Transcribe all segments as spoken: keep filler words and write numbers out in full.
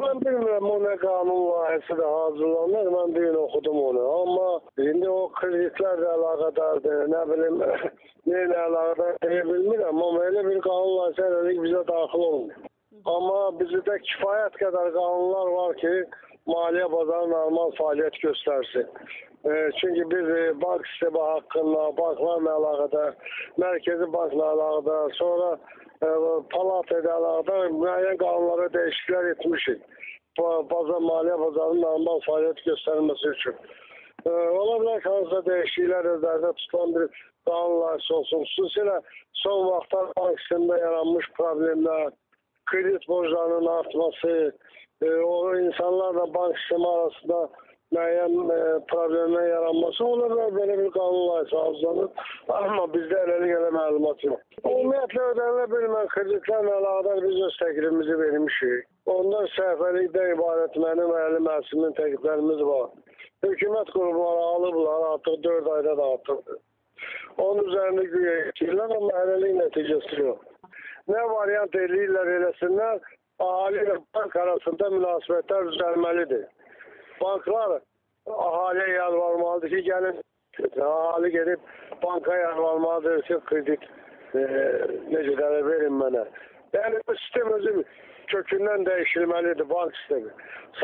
Ben bilmirəm o nə qanun layihəsidir hazırlanır, mən bir gün oxudum onu. Amma indi o kreditlərlə əlaqədardır, nə bilim, nə ilə əlaqədar deyə bilmirəm. Amma elə bir qanun layihəsi elədik bizə daxil olmuyor. Amma bizdə kifayət qədər qanunlar var ki, maliyyə bazarı normal fəaliyyət göstərsin. E, çünki biz e, bank sistemi haqqında, banklarla əlaqədar, mərkəzi bankla əlaqədar, sonra e, palat ilə əlaqədar müəyyən qanunlara dəyişikliklər etmişik. Bazar, maliyyə bazarının normal fəaliyyət göstərilməsi üçün. E, ola bilər ki, hansısa dəyişikliklər özlərdə tutulan bir qanun layihəsi olsun. Xüsusilə son vaxtlar bank sistemində yaranmış problemlər, kredit borclarının artması, e, o insanlarla bank sistemi arasında müəyyən e, problemlər yaranması ola bilər, belə bir qanun layihəsi hazırlanır. Amma bizdə eləlik elə məlumat yox. Ümumiyyətlə ödənilə bilmən kreditlərlə əlaqədar biz öz təklifimizi vermişik. Ondan səhvəlikdən ibarət mənim əli məhsulimin təkliflərimiz var. Hökumət qurumları alıblar, artıq dörd ayda da artıqdır. Onun üzərində güya etkillər, amma eləlik nəticəsi yox. Nə variant eləyirlər eləsinlər, ahali ilə bank arasında münasibətlər düzəlməlidir. Banklar ahaliyə yalvarmalıdır ki, gəlin, ahali gedib banka yalvarmalıdır ki, kredit e, necə dələ verin mənə. Yəni, bu sistem özü kökündən dəyişilməlidir, bank sistemi.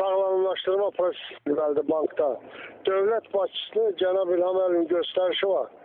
Sağlamlaşdırma prosesi edilməlidir bankda. Dövlət başçısının Cənab İlham Əliyevin göstərişi var.